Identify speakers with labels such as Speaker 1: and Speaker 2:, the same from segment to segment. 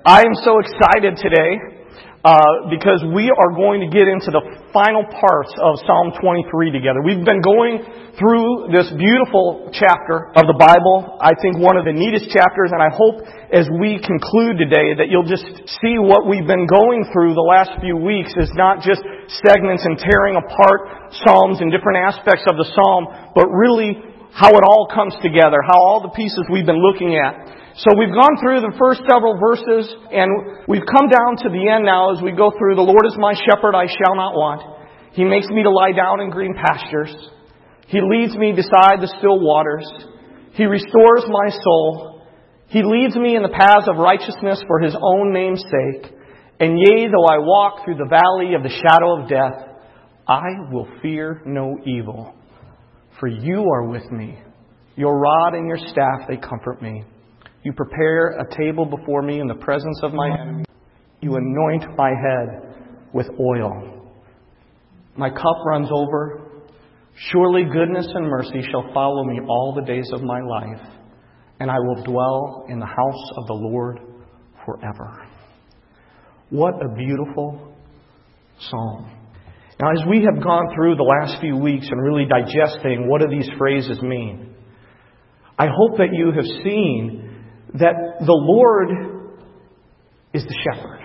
Speaker 1: I am so excited today because we are going to get into the final parts of Psalm 23 together. We've been going through this beautiful chapter of the Bible. I think one of the neatest chapters, and I hope as we conclude today that you'll just see what we've been going through the last few weeks is not just segments and tearing apart Psalms and different aspects of the Psalm, but really how it all comes together, how all the pieces we've been looking at. So we've gone through the first several verses, and we've come down to the end now as we go through. The Lord is my shepherd, I shall not want. He makes me to lie down in green pastures. He leads me beside the still waters. He restores my soul. He leads me in the paths of righteousness for His own name's sake. And yea, though I walk through the valley of the shadow of death, I will fear no evil. For you are with me. Your rod and your staff, they comfort me. You prepare a table before me in the presence of my enemies. You anoint my head with oil. My cup runs over. Surely goodness and mercy shall follow me all the days of my life, and I will dwell in the house of the Lord forever. What a beautiful psalm. Now, as we have gone through the last few weeks and really digesting what do these phrases mean, I hope that you have seen that the Lord is the shepherd.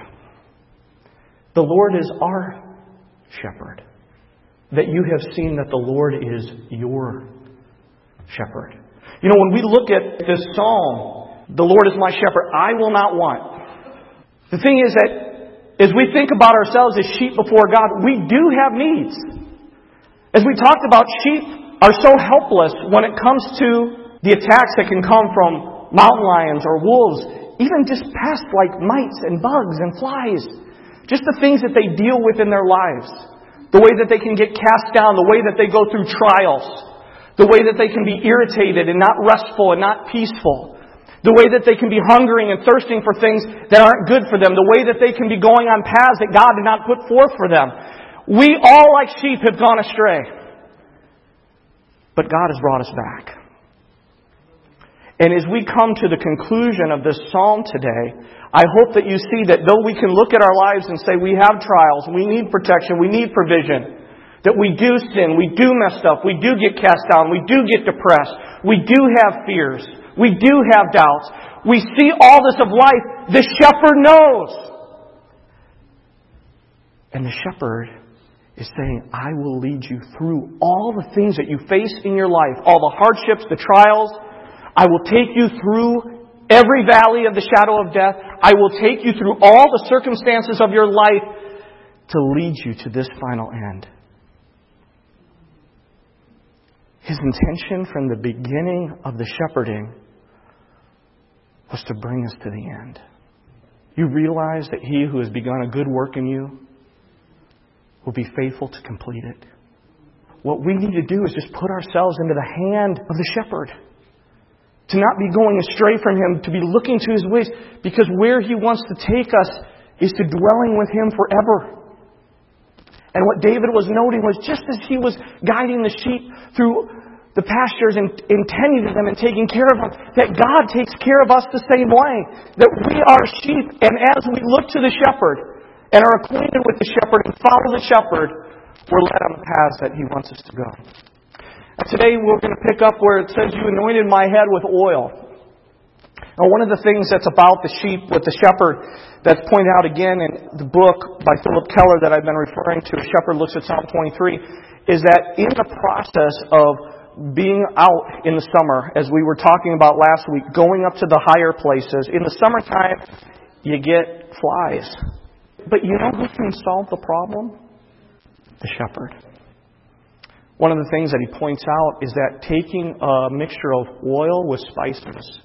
Speaker 1: The Lord is our shepherd. That you have seen that the Lord is your shepherd. You know, when we look at this psalm, the Lord is my shepherd, I will not want. The thing is that as we think about ourselves as sheep before God, we do have needs. As we talked about, sheep are so helpless when it comes to the attacks that can come from mountain lions or wolves, even just pests like mites and bugs and flies. Just the things that they deal with in their lives. The way that they can get cast down, the way that they go through trials, the way that they can be irritated and not restful and not peaceful, the way that they can be hungering and thirsting for things that aren't good for them, the way that they can be going on paths that God did not put forth for them. We all, like sheep, have gone astray. But God has brought us back. And as we come to the conclusion of this psalm today, I hope that you see that though we can look at our lives and say we have trials, we need protection, we need provision, that we do sin, we do mess up, we do get cast down, we do get depressed, we do have fears, we do have doubts, we see all this of life, the shepherd knows. And the shepherd is saying, I will lead you through all the things that you face in your life, all the hardships, the trials. I will take you through every valley of the shadow of death. I will take you through all the circumstances of your life to lead you to this final end. His intention from the beginning of the shepherding was to bring us to the end. You realize that He who has begun a good work in you will be faithful to complete it. What we need to do is just put ourselves into the hand of the shepherd. To not be going astray from Him, to be looking to His ways, because where He wants to take us is to dwelling with Him forever. And what David was noting was just as he was guiding the sheep through the pastures and tending to them and taking care of them, that God takes care of us the same way. That we are sheep, and as we look to the shepherd and are acquainted with the shepherd and follow the shepherd, we're led on the paths that He wants us to go. Today we're going to pick up where it says, you anointed my head with oil. Now, one of the things that's about the sheep with the shepherd that's pointed out again in the book by Philip Keller that I've been referring to, Shepherd Looks at Psalm 23, is that in the process of being out in the summer, as we were talking about last week, going up to the higher places, in the summertime you get flies. But you know who can solve the problem? The shepherd. One of the things that he points out is that taking a mixture of oil with spices,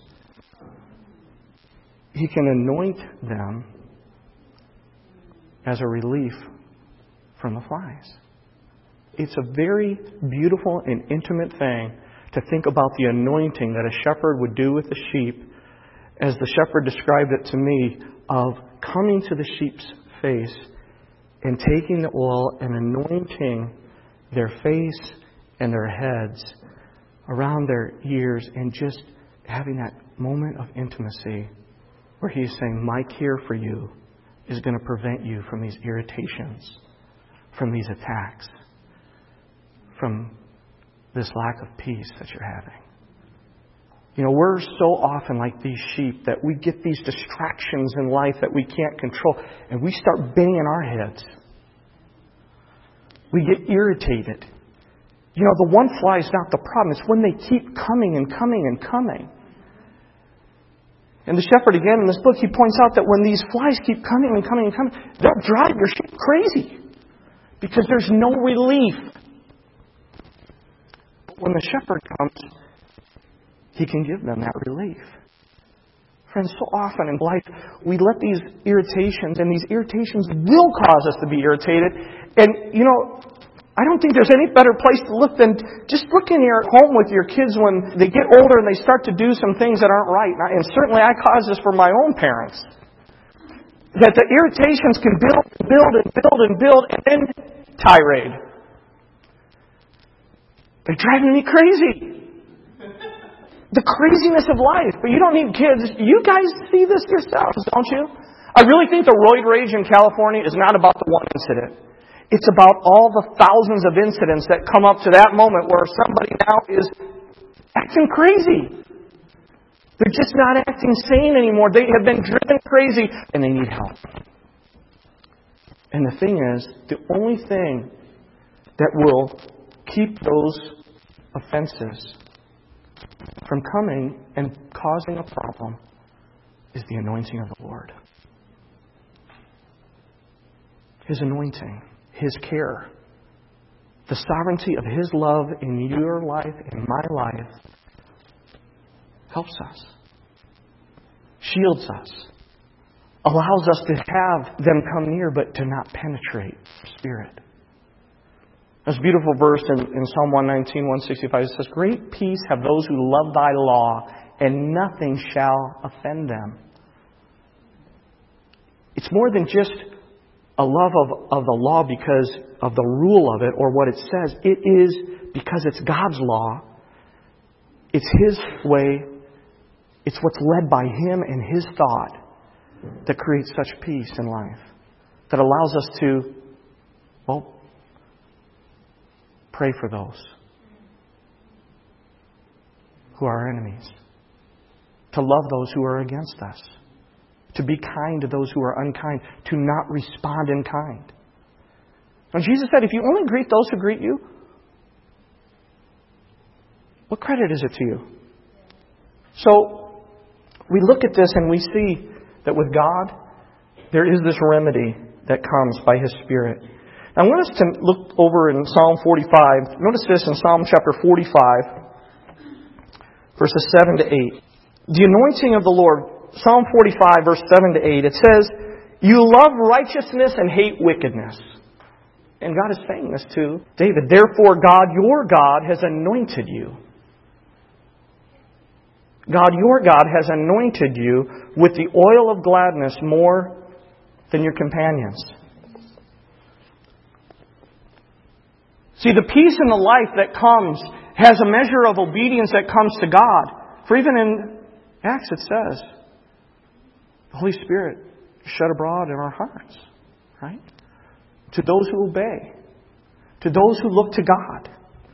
Speaker 1: he can anoint them as a relief from the flies. It's a very beautiful and intimate thing to think about the anointing that a shepherd would do with the sheep, as the shepherd described it to me, of coming to the sheep's face and taking the oil and anointing their face and their heads, around their ears, and just having that moment of intimacy where He's saying, my care for you is going to prevent you from these irritations, from these attacks, from this lack of peace that you're having. You know, we're so often like these sheep that we get these distractions in life that we can't control, and we start banging our heads. We get irritated. You know, the one fly is not the problem. It's when they keep coming and coming and coming. And the shepherd, again, in this book, he points out that when these flies keep coming and coming and coming, they'll drive your sheep crazy because there's no relief. When the shepherd comes, he can give them that relief. Friends, so often in life, we let these irritations, and these irritations will cause us to be irritated. And, you know, I don't think there's any better place to look than just looking here at home with your kids when they get older and they start to do some things that aren't right. And certainly I cause this for my own parents. That the irritations can build and build and build and build, and then tirade. They're driving me crazy. The craziness of life. But you don't need kids. You guys see this yourselves, don't you? I really think the roid rage in California is not about the one incident. It's about all the thousands of incidents that come up to that moment where somebody now is acting crazy. They're just not acting sane anymore. They have been driven crazy and they need help. And the thing is, the only thing that will keep those offenses from coming and causing a problem is the anointing of the Lord. His anointing, His care, the sovereignty of His love in your life, in my life, helps us, shields us, allows us to have them come near but to not penetrate the Spirit. There's a beautiful verse in Psalm 119, 165. It says, great peace have those who love Thy law, and nothing shall offend them. It's more than just a love of the law because of the rule of it or what it says. It is because it's God's law. It's His way. It's what's led by Him and His thought that creates such peace in life. That allows us to, pray for those who are our enemies. To love those who are against us. To be kind to those who are unkind. To not respond in kind. And Jesus said, if you only greet those who greet you, what credit is it to you? So, we look at this and we see that with God, there is this remedy that comes by His Spirit. Now I want us to look over in Psalm 45. Notice this in Psalm chapter 45, verses 7 to 8. The anointing of the Lord, Psalm 45, verse 7 to 8, it says, you love righteousness and hate wickedness. And God is saying this to David. Therefore, God, your God, has anointed you. God, your God, has anointed you with the oil of gladness more than your companions. See, the peace in the life that comes has a measure of obedience that comes to God. For even in Acts it says, the Holy Spirit is shed abroad in our hearts. Right? To those who obey. To those who look to God.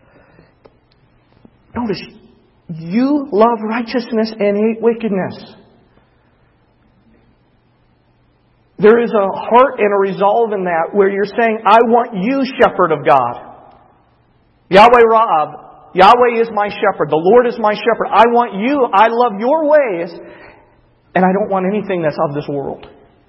Speaker 1: Notice, you love righteousness and hate wickedness. There is a heart and a resolve in that where you're saying, I want you, shepherd of God. Yahweh Ra'ab, Yahweh is my shepherd. The Lord is my shepherd. I want you. I love your ways. And I don't want anything that's of this world.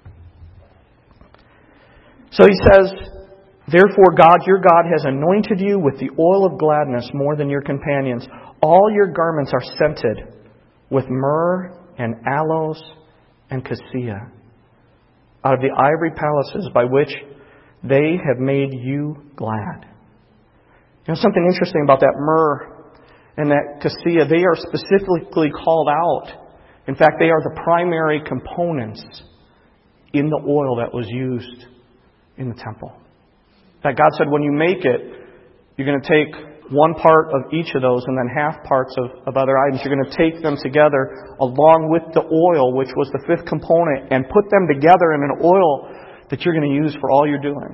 Speaker 1: So He says, therefore God, your God, has anointed you with the oil of gladness more than your companions. All your garments are scented with myrrh and aloes and cassia out of the ivory palaces by which they have made you glad. You know, something interesting about that myrrh and that cassia, they are specifically called out. In fact, they are the primary components in the oil that was used in the temple. In fact, God said when you make it, you're going to take one part of each of those and then half parts of other items. You're going to take them together along with the oil, which was the fifth component, and put them together in an oil that you're going to use for all you're doing.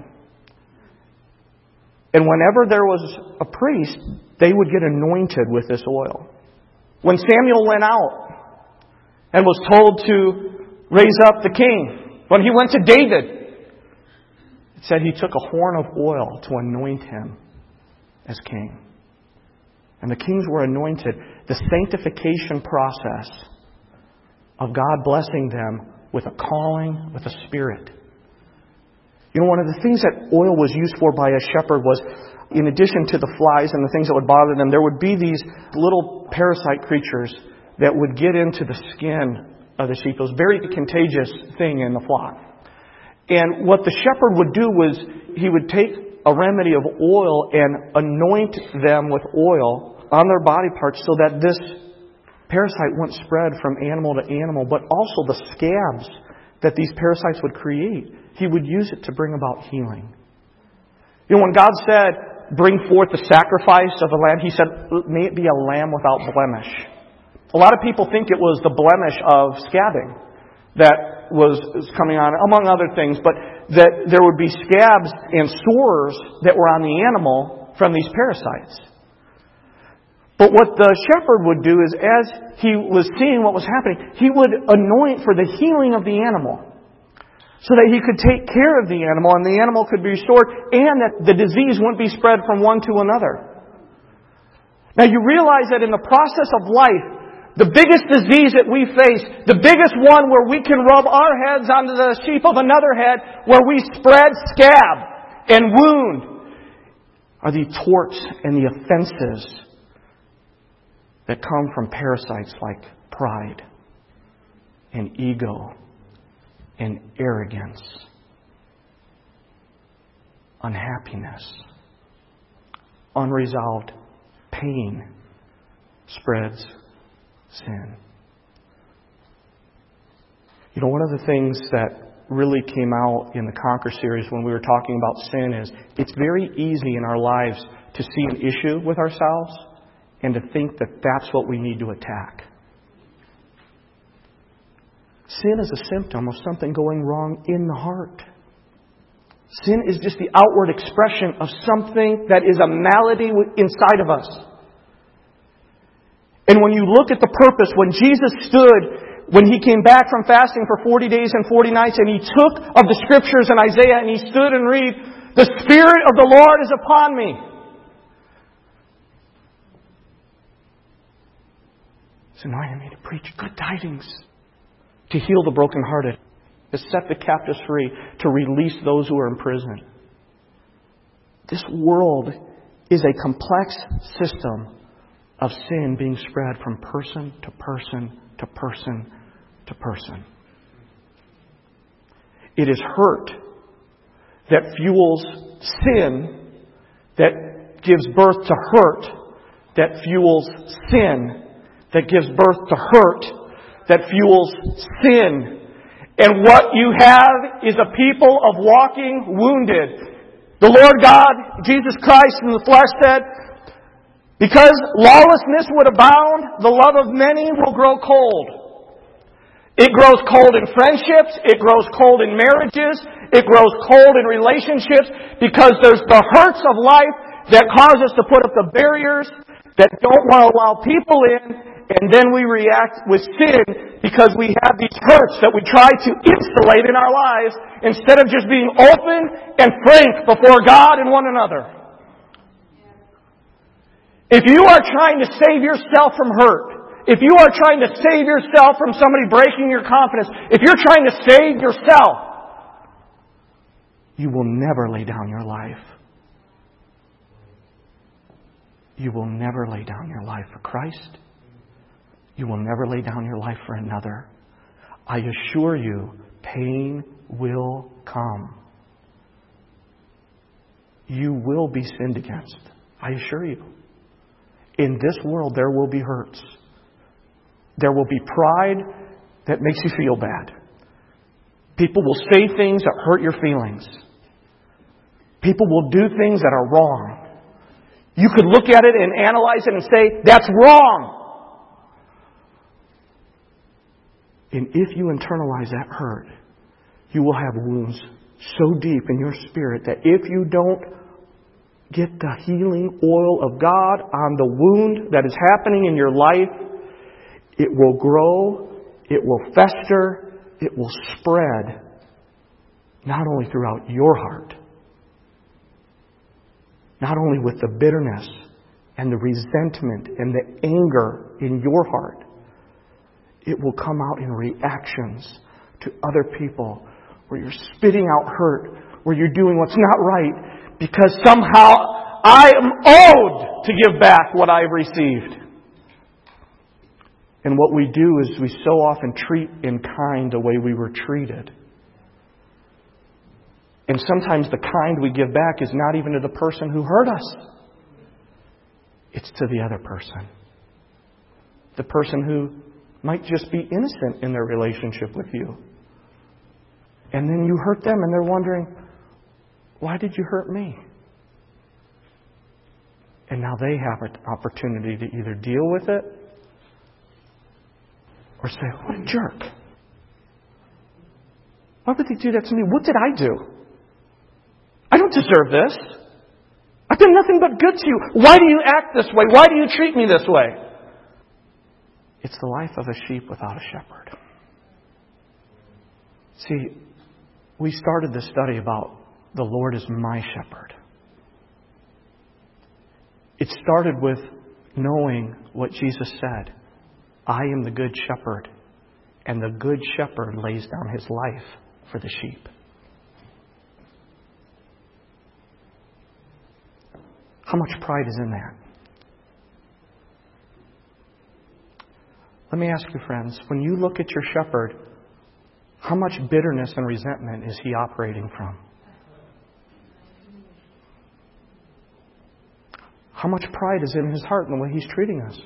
Speaker 1: And whenever there was a priest, they would get anointed with this oil. When Samuel went out and was told to raise up the king, when he went to David, it said he took a horn of oil to anoint him as king. And the kings were anointed. The sanctification process of God blessing them with a calling, with a spirit. You know, one of the things that oil was used for by a shepherd was, in addition to the flies and the things that would bother them, there would be these little parasite creatures that would get into the skin of the sheep. It was a very contagious thing in the flock. And what the shepherd would do was he would take a remedy of oil and anoint them with oil on their body parts so that this parasite wouldn't spread from animal to animal, but also the scabs that these parasites would create. He would use it to bring about healing. You know, when God said, bring forth the sacrifice of a lamb, He said, may it be a lamb without blemish. A lot of people think it was the blemish of scabbing that was coming on, among other things, but that there would be scabs and sores that were on the animal from these parasites. But what the shepherd would do is, as he was seeing what was happening, he would anoint for the healing of the animal, so that he could take care of the animal and the animal could be restored, and that the disease wouldn't be spread from one to another. Now you realize that in the process of life, the biggest disease that we face, the biggest one where we can rub our heads onto the sheep of another head, where we spread scab and wound, are the torts and the offenses that come from parasites like pride and ego and arrogance, unhappiness, unresolved pain spreads sin. You know, one of the things that really came out in the Conquer series when we were talking about sin is it's very easy in our lives to see an issue with ourselves and to think that that's what we need to attack. Sin is a symptom of something going wrong in the heart. Sin is just the outward expression of something that is a malady inside of us. And when you look at the purpose, when Jesus stood, when He came back from fasting for 40 days and 40 nights, and He took of the Scriptures in Isaiah, and He stood and read, "The Spirit of the Lord is upon me." He's anointed me to preach good tidings, to heal the brokenhearted, to set the captives free, to release those who are in prison. This world is a complex system of sin being spread from person to person to person to person. It is hurt that fuels sin, that gives birth to hurt, that fuels sin, that gives birth to hurt, that fuels sin. And what you have is a people of walking wounded. The Lord God, Jesus Christ in the flesh said, because lawlessness would abound, the love of many will grow cold. It grows cold in friendships. It grows cold in marriages. It grows cold in relationships because there's the hurts of life that cause us to put up the barriers that don't want to allow people in. And then we react with sin because we have these hurts that we try to insulate in our lives instead of just being open and frank before God and one another. If you are trying to save yourself from hurt, if you are trying to save yourself from somebody breaking your confidence, if you're trying to save yourself, you will never lay down your life. You will never lay down your life for Christ. You will never lay down your life for another. I assure you, pain will come. You will be sinned against. I assure you. In this world, there will be hurts. There will be pride that makes you feel bad. People will say things that hurt your feelings. People will do things that are wrong. You could look at it and analyze it and say, that's wrong. And if you internalize that hurt, you will have wounds so deep in your spirit that if you don't get the healing oil of God on the wound that is happening in your life, it will grow, it will fester, it will spread, not only throughout your heart, not only with the bitterness and the resentment and the anger in your heart, it will come out in reactions to other people where you're spitting out hurt, where you're doing what's not right because somehow I am owed to give back what I've received. And what we do is we so often treat in kind the way we were treated. And sometimes the kind we give back is not even to the person who hurt us. It's to the other person. The person who might just be innocent in their relationship with you. And then you hurt them and they're wondering, why did you hurt me? And now they have an opportunity to either deal with it or say, what a jerk. Why would they do that to me? What did I do? I don't deserve this. I've done nothing but good to you. Why do you act this way? Why do you treat me this way? It's the life of a sheep without a shepherd. See, we started this study about the Lord is my shepherd. It started with knowing what Jesus said. I am the good shepherd, and the good shepherd lays down his life for the sheep. How much pride is in that? Let me ask you, friends, when you look at your shepherd, how much bitterness and resentment is he operating from? How much pride is in his heart in the way he's treating us?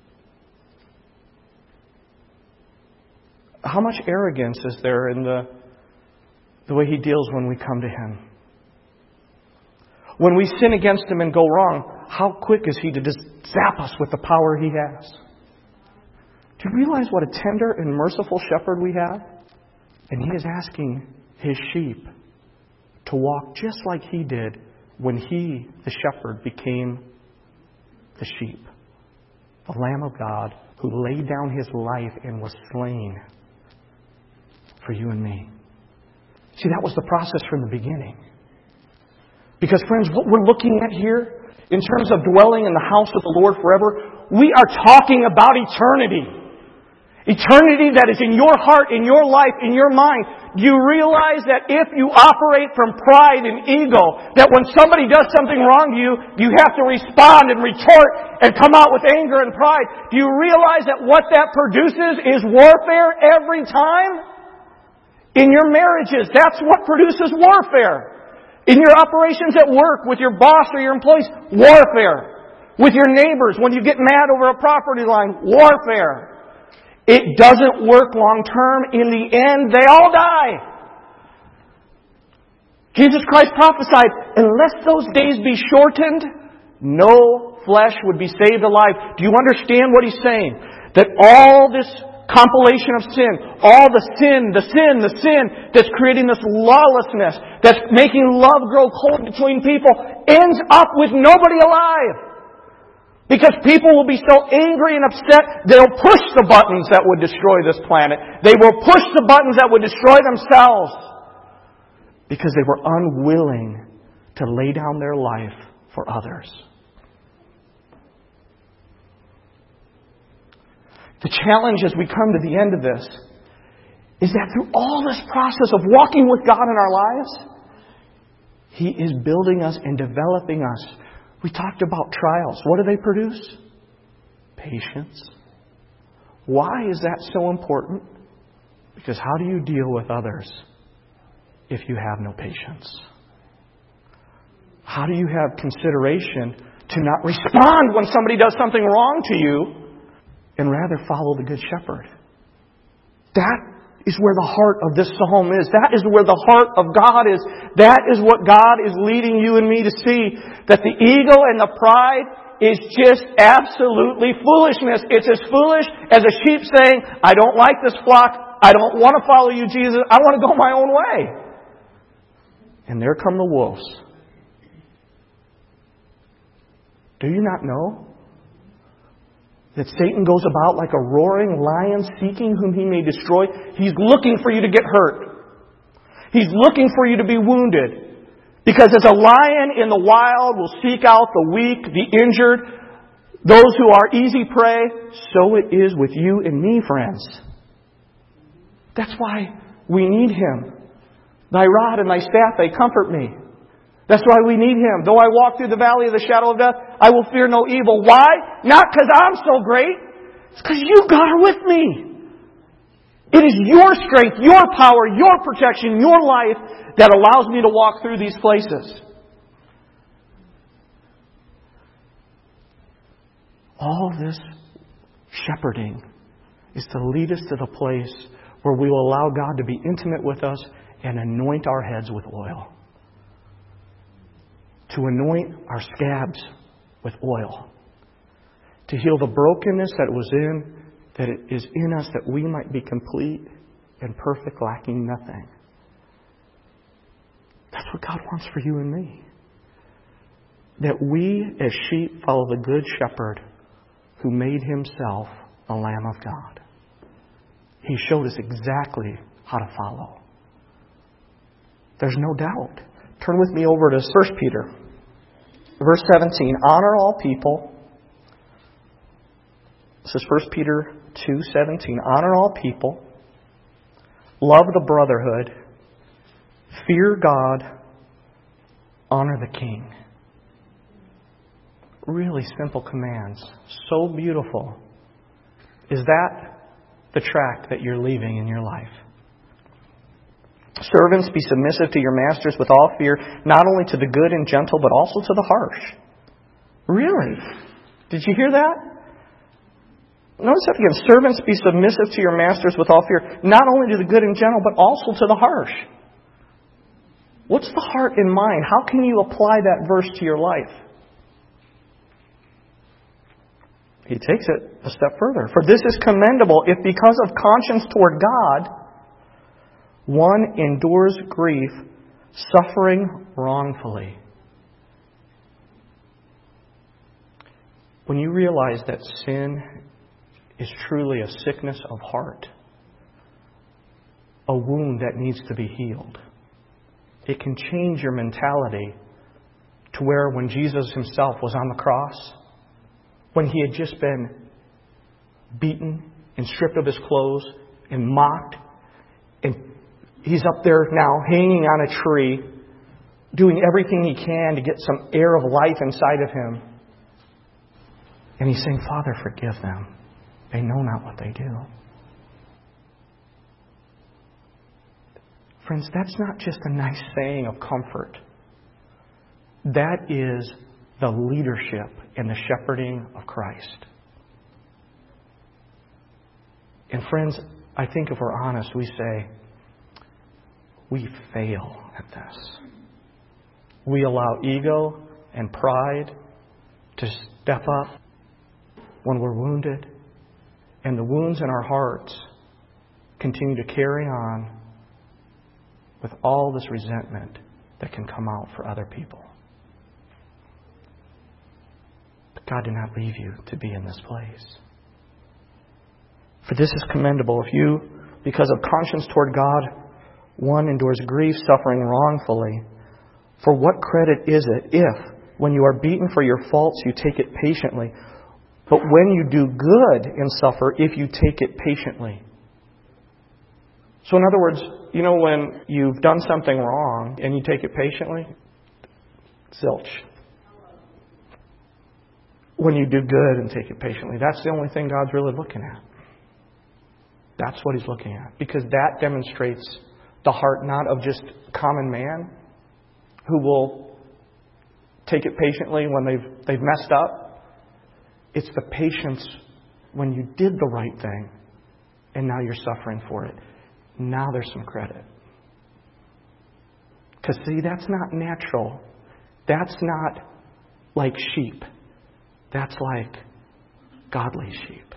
Speaker 1: How much arrogance is there in the way he deals when we come to him? When we sin against him and go wrong, how quick is he to just zap us with the power he has? Do you realize what a tender and merciful shepherd we have? And he is asking his sheep to walk just like he did when he, the shepherd, became the sheep. The Lamb of God who laid down his life and was slain for you and me. See, that was the process from the beginning. Because, friends, what we're looking at here, in terms of dwelling in the house of the Lord forever, we are talking about eternity. Eternity that is in your heart, in your life, in your mind. Do you realize that if you operate from pride and ego, that when somebody does something wrong to you, you have to respond and retort and come out with anger and pride? Do you realize that what that produces is warfare every time? In your marriages, that's what produces warfare. In your operations at work, with your boss or your employees, warfare. With your neighbors, when you get mad over a property line, warfare. It doesn't work long term. In the end, they all die. Jesus Christ prophesied, unless those days be shortened, no flesh would be saved alive. Do you understand what he's saying? That all this compilation of sin, all the sin that's creating this lawlessness, that's making love grow cold between people, ends up with nobody alive. Because people will be so angry and upset, they'll push the buttons that would destroy this planet. They will push the buttons that would destroy themselves. Because they were unwilling to lay down their life for others. The challenge as we come to the end of this is that through all this process of walking with God in our lives, He is building us and developing us. We talked about trials. What do they produce? Patience. Why is that so important? Because how do you deal with others if you have no patience? How do you have consideration to not respond when somebody does something wrong to you and rather follow the Good Shepherd? That is where the heart of this psalm is. That is where the heart of God is. That is what God is leading you and me to see. That the ego and the pride is just absolutely foolishness. It's as foolish as a sheep saying, I don't like this flock. I don't want to follow you, Jesus. I want to go my own way. And there come the wolves. Do you not know that Satan goes about like a roaring lion seeking whom he may destroy? He's looking for you to get hurt. He's looking for you to be wounded. Because as a lion in the wild will seek out the weak, the injured, those who are easy prey, so it is with you and me, friends. That's why we need Him. Thy rod and thy staff, they comfort me. That's why we need Him. Though I walk through the valley of the shadow of death, I will fear no evil. Why? Not because I'm so great. It's because you, God, are with me. It is your strength, your power, your protection, your life that allows me to walk through these places. All this shepherding is to lead us to the place where we will allow God to be intimate with us and anoint our heads with oil. To anoint our scabs with oil. To heal the brokenness that is in us, that we might be complete and perfect, lacking nothing. That's what God wants for you and me. That we as sheep follow the good shepherd who made Himself the Lamb of God. He showed us exactly how to follow. There's no doubt. Turn with me over to 1 Peter. Verse 17. Honor all people. This is 1 Peter 2:17. Honor all people. Love the brotherhood. Fear God. Honor the King. Really simple commands. So beautiful. Is that the track that you're leaving in your life? Servants, be submissive to your masters with all fear, not only to the good and gentle, but also to the harsh. Really? Did you hear that? Notice that again. Servants, be submissive to your masters with all fear, not only to the good and gentle, but also to the harsh. What's the heart in mind? How can you apply that verse to your life? He takes it a step further. For this is commendable if because of conscience toward God, one endures grief, suffering wrongfully. When you realize that sin is truly a sickness of heart, a wound that needs to be healed, it can change your mentality to where when Jesus Himself was on the cross, when He had just been beaten and stripped of His clothes and mocked, and He's up there now hanging on a tree, doing everything He can to get some air of life inside of Him. And He's saying, Father, forgive them. They know not what they do. Friends, that's not just a nice saying of comfort. That is the leadership and the shepherding of Christ. And friends, I think if we're honest, we say, we fail at this. We allow ego and pride to step up when we're wounded. And the wounds in our hearts continue to carry on with all this resentment that can come out for other people. But God did not leave you to be in this place. For this is commendable if you, because of conscience toward God, one endures grief, suffering wrongfully. For what credit is it if, when you are beaten for your faults, you take it patiently? But when you do good and suffer, if you take it patiently. So in other words, you know when you've done something wrong and you take it patiently? Zilch. When you do good and take it patiently, that's the only thing God's really looking at. That's what He's looking at. Because that demonstrates the heart not of just common man who will take it patiently when they've messed up. It's the patience when you did the right thing and now you're suffering for it. Now there's some credit. Because see, that's not natural. That's not like sheep. That's like godly sheep.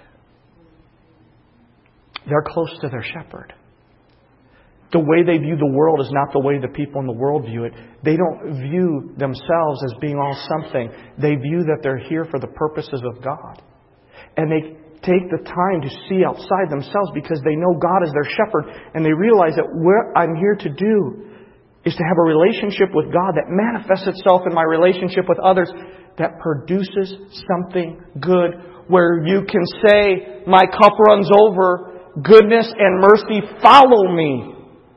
Speaker 1: They're close to their shepherd. The way they view the world is not the way the people in the world view it. They don't view themselves as being all something. They view that they're here for the purposes of God. And they take the time to see outside themselves because they know God is their shepherd. And they realize that what I'm here to do is to have a relationship with God that manifests itself in my relationship with others, that produces something good, where you can say, my cup runs over, goodness and mercy follow me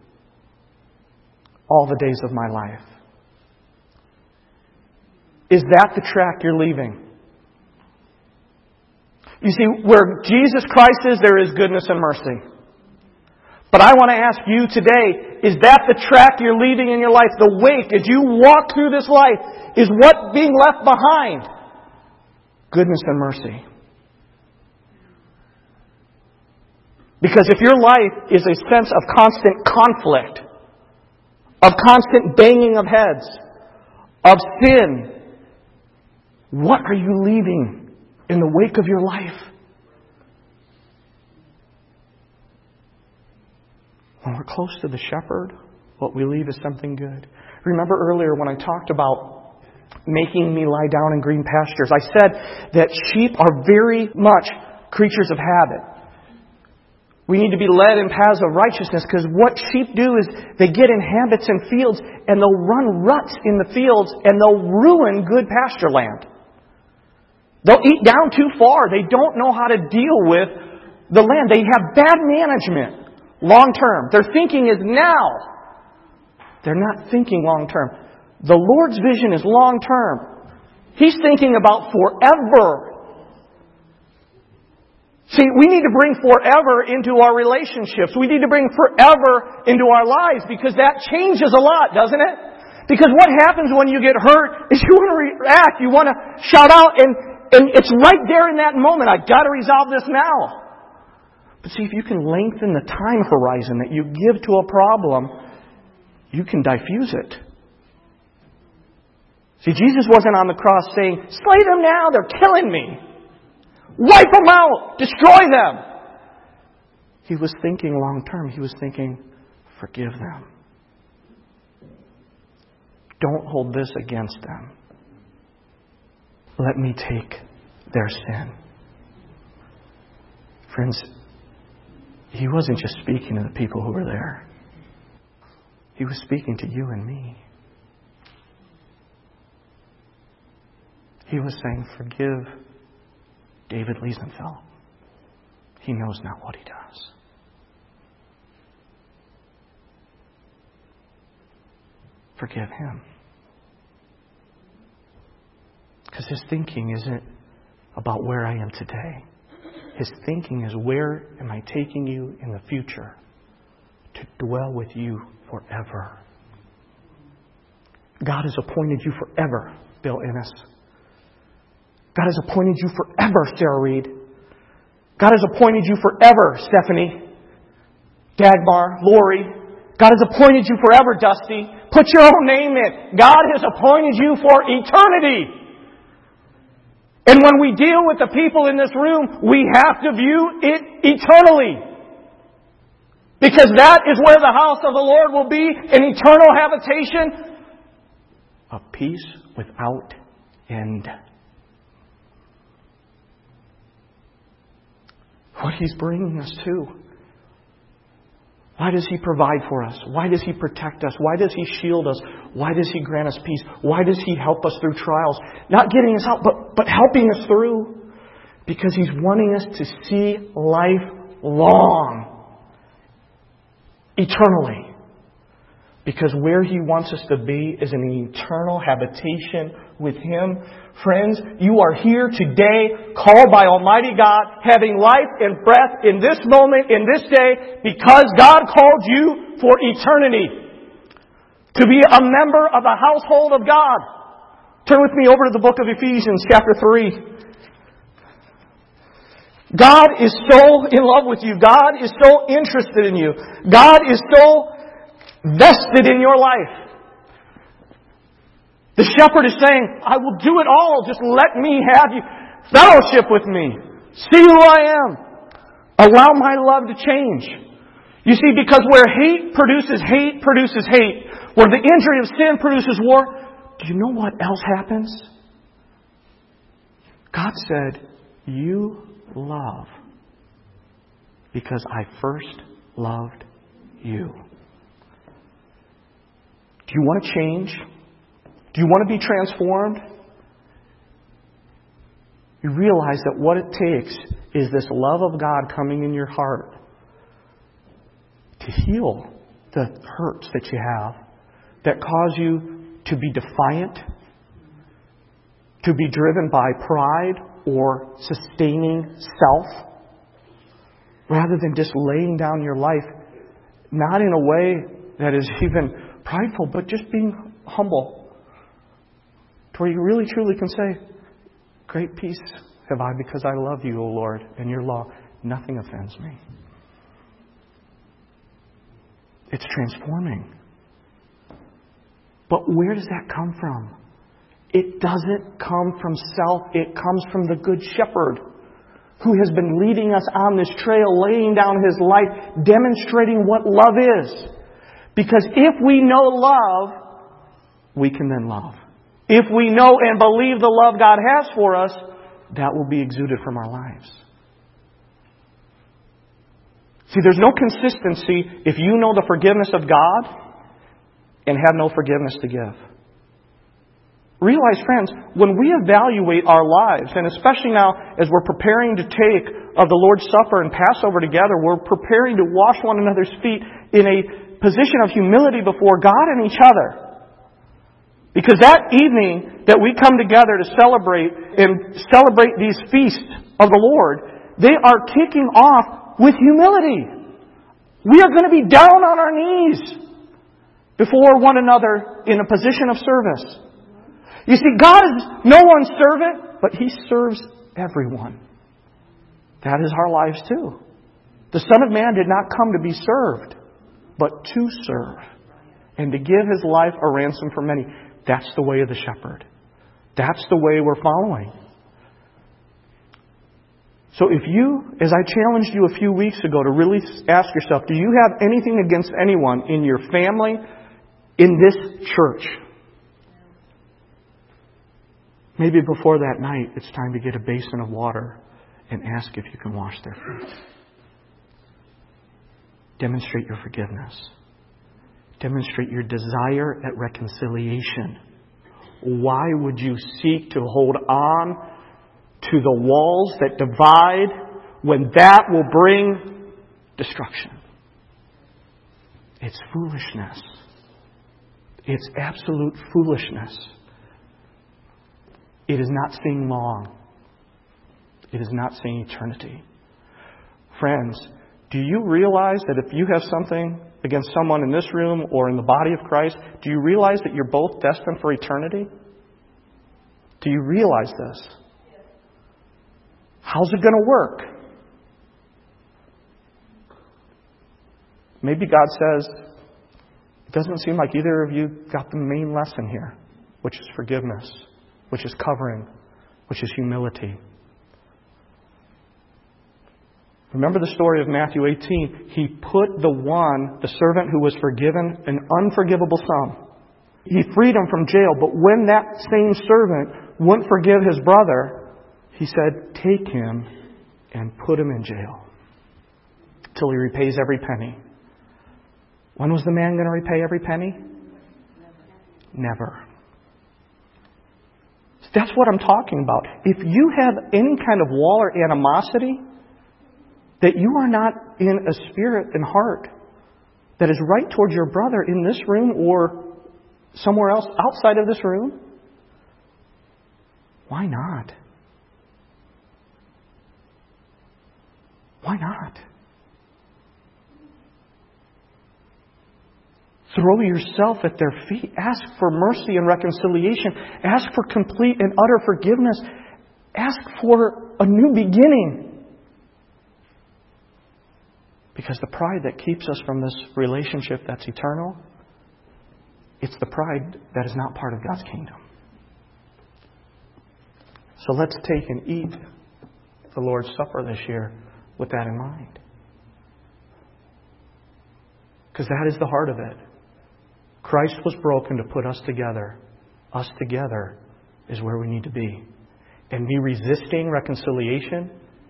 Speaker 1: all the days of my life. Is that the track you're leaving? You see, where Jesus Christ is, there is goodness and mercy. But I want to ask you today, is that the track you're leaving in your life? The wake as you walk through this life, is what being left behind? Goodness and mercy. Because if your life is a sense of constant conflict, of constant banging of heads, of sin, what are you leaving in the wake of your life? When we're close to the shepherd, what we leave is something good. Remember earlier when I talked about making me lie down in green pastures, I said that sheep are very much creatures of habit. We need to be led in paths of righteousness, because what sheep do is they get in habits and fields and they'll run ruts in the fields and they'll ruin good pasture land. They'll eat down too far. They don't know how to deal with the land. They have bad management long term. Their thinking is now. They're not thinking long term. The Lord's vision is long term. He's thinking about forever. See, we need to bring forever into our relationships. We need to bring forever into our lives, because that changes a lot, doesn't it? Because what happens when you get hurt is you want to react, you want to shout out, and it's right there in that moment. I've got to resolve this now. But see, if you can lengthen the time horizon that you give to a problem, you can diffuse it. See, Jesus wasn't on the cross saying, slay them now, they're killing me. Wipe them out! Destroy them! He was thinking long term. He was thinking, forgive them. Don't hold this against them. Let me take their sin. Friends, He wasn't just speaking to the people who were there. He was speaking to you and me. He was saying, forgive David Liesenfeld. He knows not what he does. Forgive him. Because his thinking isn't about where I am today. His thinking is, where am I taking you in the future to dwell with you forever? God has appointed you forever, Bill Ennis. God has appointed you forever, Sarah Reed. God has appointed you forever, Stephanie, Dagmar, Lori. God has appointed you forever, Dusty. Put your own name in. God has appointed you for eternity. And when we deal with the people in this room, we have to view it eternally. Because that is where the house of the Lord will be, an eternal habitation of peace without end. What He's bringing us to. Why does He provide for us? Why does He protect us? Why does He shield us? Why does He grant us peace? Why does He help us through trials? Not getting us out, but helping us through. Because He's wanting us to see life long. Eternally. Because where He wants us to be is an eternal habitation with Him. Friends, you are here today, called by Almighty God, having life and breath in this moment, in this day, because God called you for eternity. To be a member of the household of God. Turn with me over to the book of Ephesians, chapter 3. God is so in love with you. God is so interested in you. God is so vested in your life. The shepherd is saying, I will do it all. Just let me have you. Fellowship with me. See who I am. Allow my love to change. You see, because where hate produces hate, where the injury of sin produces war, do you know what else happens? God said, you love because I first loved you. Do you want to change? Do you want to be transformed? You realize that what it takes is this love of God coming in your heart to heal the hurts that you have that cause you to be defiant, to be driven by pride or sustaining self, rather than just laying down your life, not in a way that is even prideful, but just being humble. To where you really truly can say, great peace have I because I love you, O Lord, and your law. Nothing offends me. It's transforming. But where does that come from? It doesn't come from self. It comes from the Good Shepherd who has been leading us on this trail, laying down His life, demonstrating what love is. Because if we know love, we can then love. If we know and believe the love God has for us, that will be exuded from our lives. See, there's no consistency if you know the forgiveness of God and have no forgiveness to give. Realize, friends, when we evaluate our lives, and especially now as we're preparing to take of the Lord's Supper and Passover together, we're preparing to wash one another's feet in a position of humility before God and each other. Because that evening that we come together to celebrate these feasts of the Lord, they are kicking off with humility. We are going to be down on our knees before one another in a position of service. You see, God is no one's servant, but He serves everyone. That is our lives too. The Son of Man did not come to be served, but to serve, and to give His life a ransom for many. That's the way of the shepherd. That's the way we're following. So if you, as I challenged you a few weeks ago to really ask yourself, do you have anything against anyone in your family, in this church? Maybe before that night, it's time to get a basin of water and ask if you can wash their feet. Demonstrate your forgiveness. Demonstrate your desire at reconciliation. Why would you seek to hold on to the walls that divide when that will bring destruction? It's foolishness. It's absolute foolishness. It is not seeing long. It is not seeing eternity. Friends, do you realize that if you have something against someone in this room or in the body of Christ, do you realize that you're both destined for eternity? Do you realize this? How's it going to work? Maybe God says, it doesn't seem like either of you got the main lesson here, which is forgiveness, which is covering, which is humility. Remember the story of Matthew 18. He put the servant who was forgiven, an unforgivable sum. He freed him from jail, but when that same servant wouldn't forgive his brother, He said, take him and put him in jail till he repays every penny. When was the man going to repay every penny? Never. That's what I'm talking about. If you have any kind of wall or animosity, that you are not in a spirit and heart that is right towards your brother in this room or somewhere else outside of this room, why not? Why not? Throw yourself at their feet. Ask for mercy and reconciliation. Ask for complete and utter forgiveness. Ask for a new beginning. Because the pride that keeps us from this relationship that's eternal, it's the pride that is not part of God's kingdom. So let's take and eat the Lord's Supper this year with that in mind. Because that is the heart of it. Christ was broken to put us together. Us together is where we need to be. And me resisting reconciliation,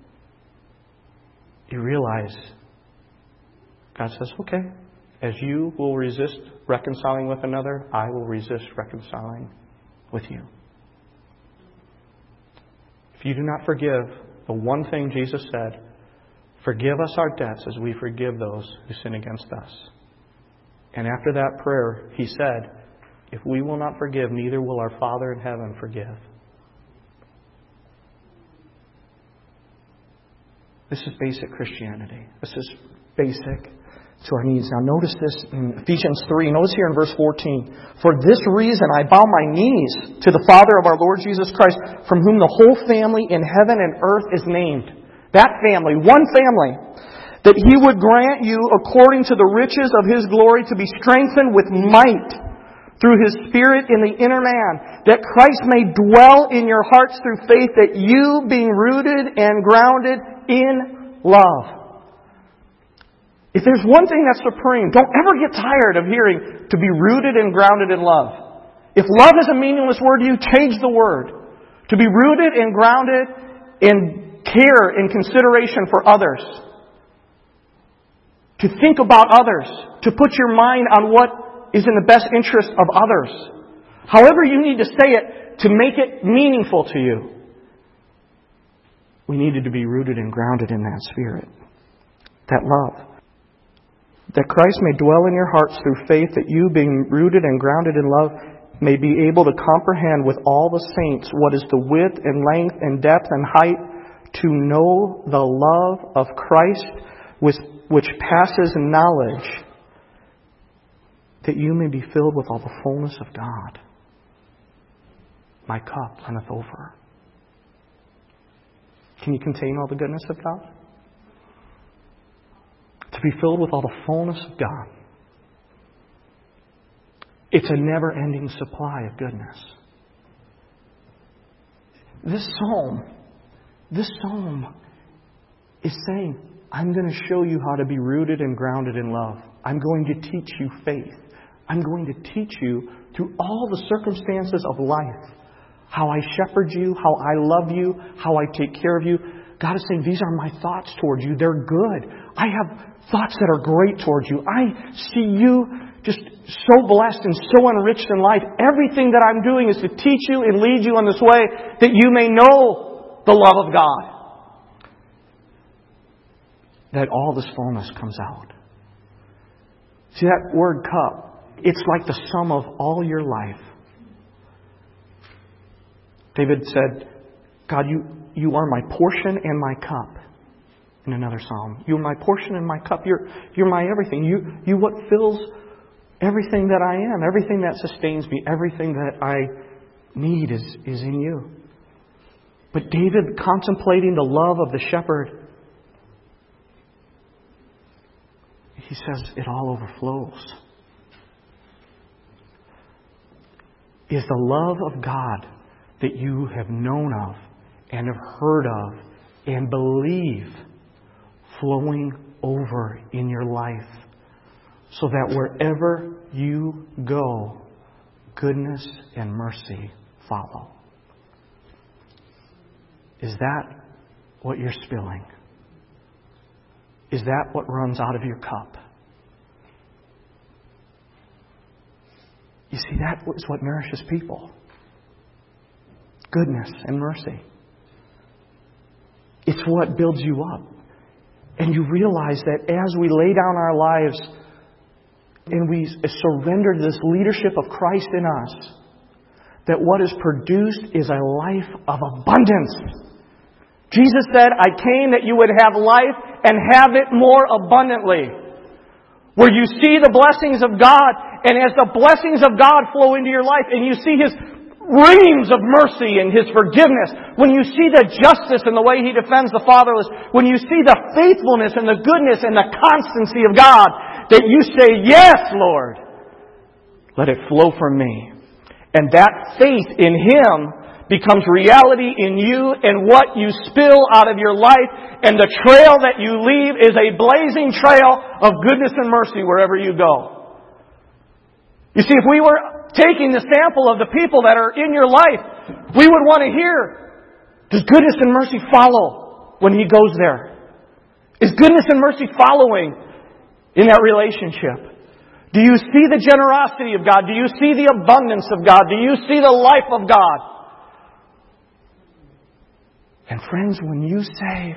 Speaker 1: you realize God says, okay, as you will resist reconciling with another, I will resist reconciling with you. If you do not forgive, the one thing Jesus said, forgive us our debts as we forgive those who sin against us. And after that prayer, He said, if we will not forgive, neither will our Father in heaven forgive. This is basic Christianity. This is basic to our needs. Now notice this in Ephesians 3. Notice here in verse 14. For this reason I bow my knees to the Father of our Lord Jesus Christ, from whom the whole family in heaven and earth is named. That family, one family, that He would grant you, according to the riches of His glory, to be strengthened with might through His Spirit in the inner man, that Christ may dwell in your hearts through faith, that you, being rooted and grounded in love. If there's one thing that's supreme, don't ever get tired of hearing to be rooted and grounded in love. If love is a meaningless word to you, change the word. To be rooted and grounded in care and consideration for others. To think about others. To put your mind on what is in the best interest of others. However you need to say it to make it meaningful to you. We needed to be rooted and grounded in that Spirit. That love. That Christ may dwell in your hearts through faith, that you, being rooted and grounded in love, may be able to comprehend with all the saints what is the width and length and depth and height, to know the love of Christ which passes knowledge, that you may be filled with all the fullness of God. My cup runneth over. Can you contain all the goodness of God? To be filled with all the fullness of God. It's a never-ending supply of goodness. This psalm is saying, I'm going to show you how to be rooted and grounded in love. I'm going to teach you faith. I'm going to teach you through all the circumstances of life how I shepherd you, how I love you, how I take care of you. God is saying, these are my thoughts towards you. They're good. I have thoughts that are great towards you. I see you just so blessed and so enriched in life. Everything that I'm doing is to teach you and lead you on this way that you may know the love of God. That all this fullness comes out. See that word cup? It's like the sum of all your life. David said, God, you are my portion and my cup. In another psalm, you are my portion and my cup. You're my everything. You what fills everything that I am, everything that sustains me, everything that I need is in you. But David, contemplating the love of the shepherd, he says it all overflows. Is the love of God that you have known of and have heard of and believe flowing over in your life, so that wherever you go, goodness and mercy follow. Is that what you're spilling? Is that what runs out of your cup? You see, that is what nourishes people. Goodness and mercy. It's what builds you up. And you realize that as we lay down our lives and we surrender to this leadership of Christ in us, that what is produced is a life of abundance. Jesus said, I came that you would have life and have it more abundantly. Where you see the blessings of God, and as the blessings of God flow into your life and you see His reams of mercy and His forgiveness, when you see the justice and the way He defends the fatherless, when you see the faithfulness and the goodness and the constancy of God, that you say, yes, Lord, let it flow from me. And that faith in Him becomes reality in you, and what you spill out of your life, and the trail that you leave is a blazing trail of goodness and mercy wherever you go. You see, if we were taking the sample of the people that are in your life, we would want to hear, does goodness and mercy follow when He goes there? Is goodness and mercy following in that relationship? Do you see the generosity of God? Do you see the abundance of God? Do you see the life of God? And friends, when you say,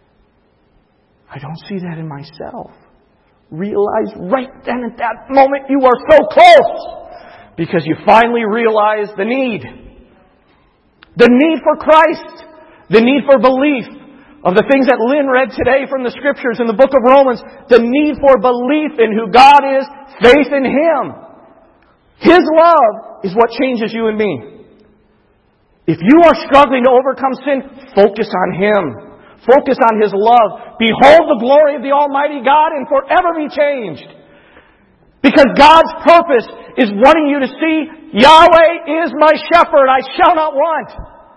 Speaker 1: I don't see that in myself, realize right then at that moment you are so close, because you finally realize the need. The need for Christ. The need for belief of the things that Lynn read today from the Scriptures in the book of Romans. The need for belief in who God is, faith in Him. His love is what changes you and me. If you are struggling to overcome sin, focus on Him. Focus on His love. Behold the glory of the Almighty God and forever be changed. Because God's purpose is wanting you to see, Yahweh is my shepherd, I shall not want.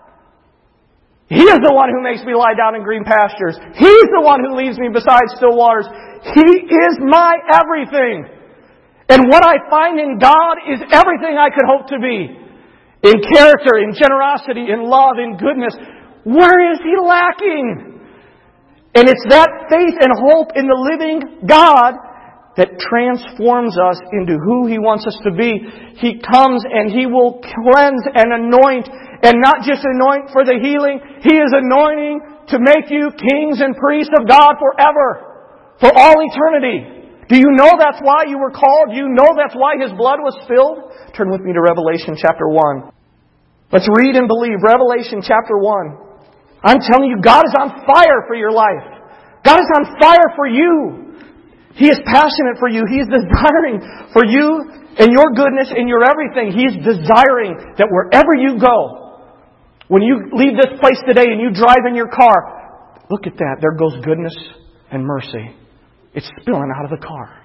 Speaker 1: He is the one who makes me lie down in green pastures. He's the one who leads me beside still waters. He is my everything. And what I find in God is everything I could hope to be. In character, in generosity, in love, in goodness. Where is He lacking? And it's that faith and hope in the living God that transforms us into who He wants us to be. He comes and He will cleanse and anoint. And not just anoint for the healing. He is anointing to make you kings and priests of God forever. For all eternity. Do you know that's why you were called? Do you know that's why His blood was spilled? Turn with me to Revelation chapter 1. Let's read and believe. Revelation chapter 1. I'm telling you, God is on fire for your life. God is on fire for you. He is passionate for you. He is desiring for you and your goodness and your everything. He is desiring that wherever you go, when you leave this place today and you drive in your car, look at that. There goes goodness and mercy. It's spilling out of the car.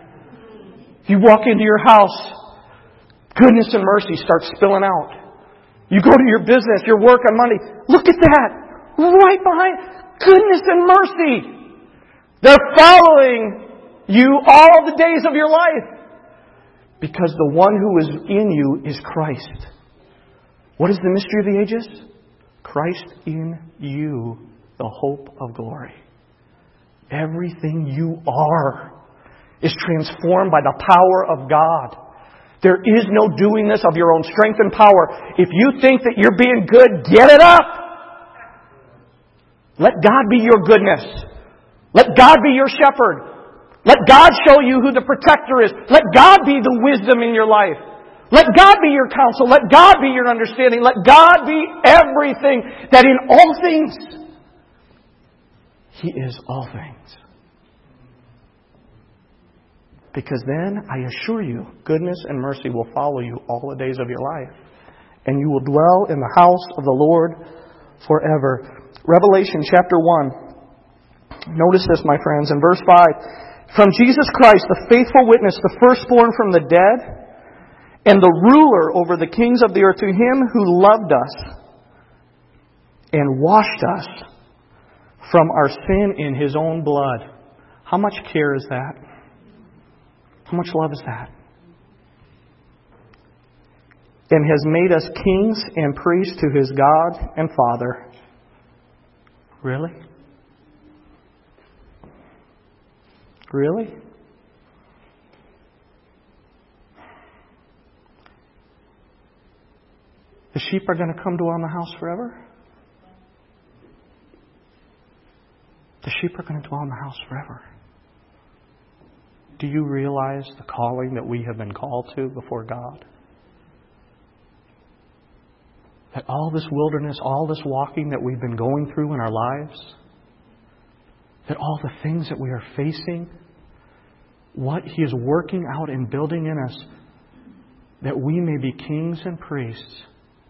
Speaker 1: You walk into your house, goodness and mercy start spilling out. You go to your business, your work on Monday. Look at that. Right behind. Goodness and mercy. They're following you all the days of your life. Because the one who is in you is Christ. What is the mystery of the ages? Christ in you, the hope of glory. Everything you are is transformed by the power of God. There is no doing this of your own strength and power. If you think that you're being good, get it up. Let God be your goodness. Let God be your shepherd. Let God show you who the protector is. Let God be the wisdom in your life. Let God be your counsel. Let God be your understanding. Let God be everything. That in all things, He is all things. Because then, I assure you, goodness and mercy will follow you all the days of your life. And you will dwell in the house of the Lord forever. Revelation chapter 1. Notice this, my friends, in verse 5. From Jesus Christ, the faithful witness, the firstborn from the dead, and the ruler over the kings of the earth, to Him who loved us and washed us from our sin in His own blood. How much care is that? How much love is that? And has made us kings and priests to His God and Father. Really? Really? The sheep are going to come dwell in the house forever? The sheep are going to dwell in the house forever. Do you realize the calling that we have been called to before God? That all this wilderness, all this walking that we've been going through in our lives, that all the things that we are facing, what He is working out and building in us, that we may be kings and priests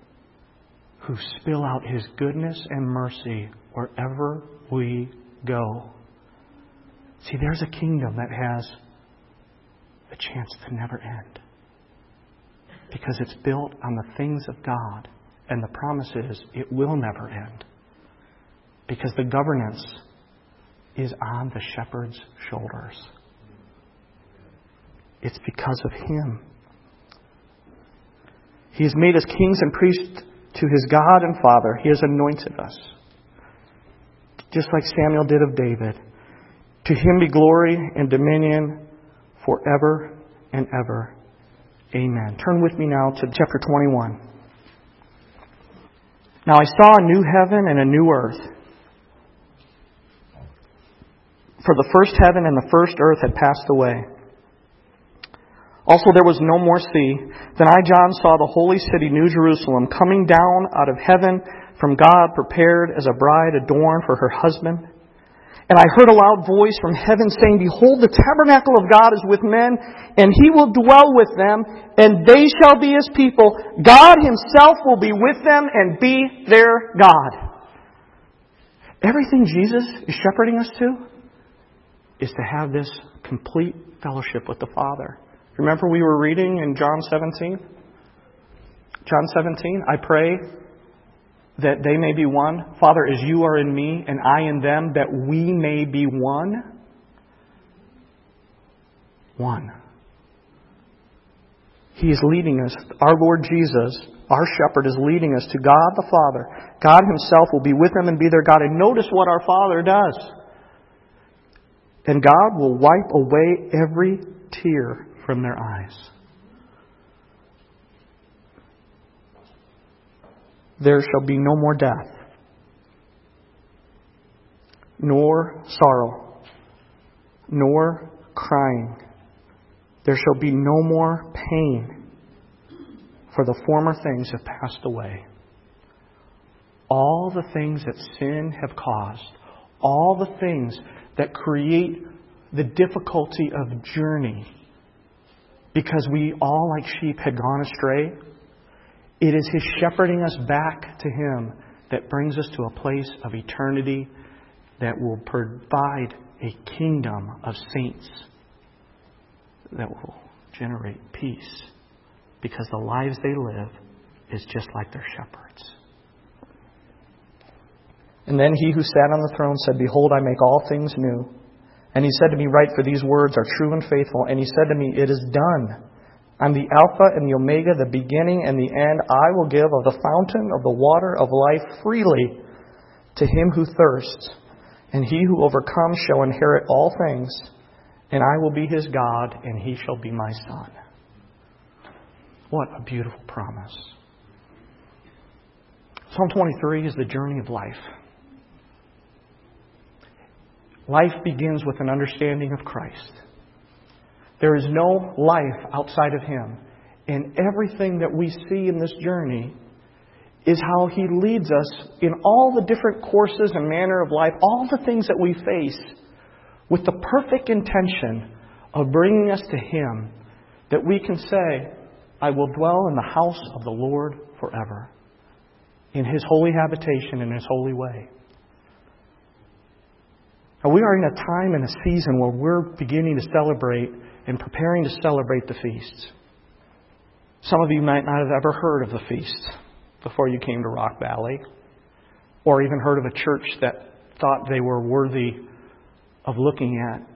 Speaker 1: who spill out His goodness and mercy wherever we go. See, there's a kingdom that has a chance to never end. Because it's built on the things of God. And the promise is it will never end. Because the governance is on the shepherd's shoulders. It's because of Him. He has made us kings and priests to His God and Father. He has anointed us. Just like Samuel did of David. To Him be glory and dominion forever and ever. Amen. Turn with me now to chapter 21. Now I saw a new heaven and a new earth. For the first heaven and the first earth had passed away. Also there was no more sea. Then I, John, saw the holy city, New Jerusalem, coming down out of heaven from God, prepared as a bride adorned for her husband. And I heard a loud voice from heaven saying, Behold, the tabernacle of God is with men, and He will dwell with them, and they shall be His people. God Himself will be with them and be their God. Everything Jesus is shepherding us to is to have this complete fellowship with the Father. Remember we were reading in John 17? John 17, I pray that they may be one. Father, as You are in me and I in them, that we may be one. One. He is leading us. Our Lord Jesus, our shepherd, is leading us to God the Father. God Himself will be with them and be their God. And notice what our Father does. And God will wipe away every tear from their eyes. There shall be no more death, nor sorrow, nor crying. There shall be no more pain, for the former things have passed away. All the things that sin have caused, all the things that create the difficulty of journey, because we all like sheep had gone astray, it is His shepherding us back to Him that brings us to a place of eternity that will provide a kingdom of saints that will generate peace, because the lives they live is just like their shepherds. And then He who sat on the throne said, Behold, I make all things new. And He said to me, Write, for these words are true and faithful. And He said to me, It is done. I'm the Alpha and the Omega, the beginning and the end. I will give of the fountain of the water of life freely to him who thirsts. And he who overcomes shall inherit all things. And I will be his God, and he shall be my son. What a beautiful promise. Psalm 23 is the journey of life. Life begins with an understanding of Christ. There is no life outside of Him. And everything that we see in this journey is how He leads us in all the different courses and manner of life, all the things that we face, with the perfect intention of bringing us to Him, that we can say, I will dwell in the house of the Lord forever, in His holy habitation, in His holy way. Now, we are in a time and a season where we're beginning to celebrate and preparing to celebrate the feasts. Some of you might not have ever heard of the feast before you came to Rock Valley, or even heard of a church that thought they were worthy of looking at,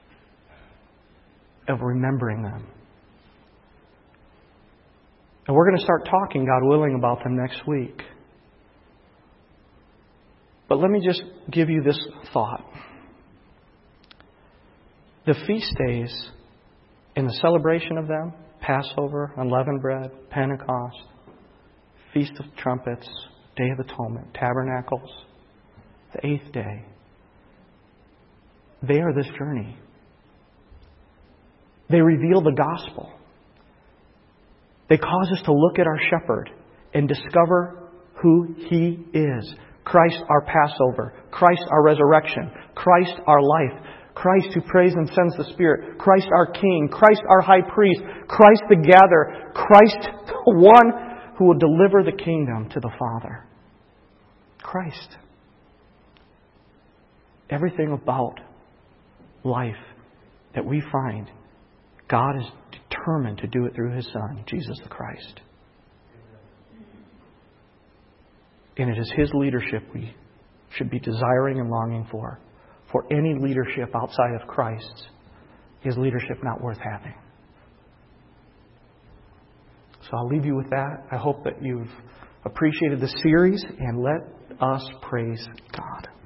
Speaker 1: of remembering them. And we're going to start talking, God willing, about them next week. But let me just give you this thought. The feast days and the celebration of them, Passover, unleavened bread, Pentecost, Feast of Trumpets, Day of Atonement, Tabernacles, the eighth day, they are this journey. They reveal the gospel. They cause us to look at our shepherd and discover who He is. Christ our Passover, Christ our resurrection, Christ our life, Christ who prays and sends the Spirit, Christ our King, Christ our High Priest, Christ the Gatherer, Christ the one who will deliver the kingdom to the Father? Christ. Everything about life that we find, God is determined to do it through His Son, Jesus the Christ. And it is His leadership we should be desiring and longing for. For any leadership outside of Christ is leadership not worth having. So I'll leave you with that. I hope that you've appreciated the series, and let us praise God.